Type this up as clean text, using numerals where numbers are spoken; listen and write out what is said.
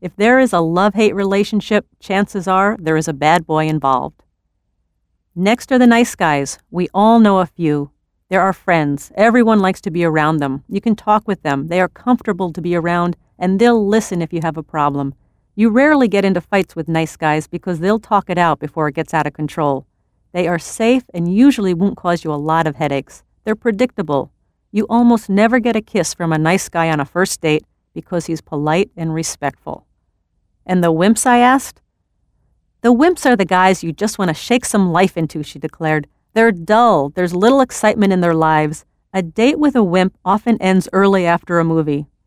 If there is a love-hate relationship, chances are there is a bad boy involved. Next are the nice guys. We all know a few. They're our friends. Everyone likes to be around them. You can talk with them. They are comfortable to be around, and they'll listen if you have a problem. You rarely get into fights with nice guys because they'll talk it out before it gets out of control. They are safe and usually won't cause you a lot of headaches. They're predictable. You almost never get a kiss from a nice guy on a first date because he's polite and respectful. And the wimps, I asked? The wimps are the guys you just want to shake some life into, she declared. They're dull. There's little excitement in their lives. A date with a wimp often ends early after a movie.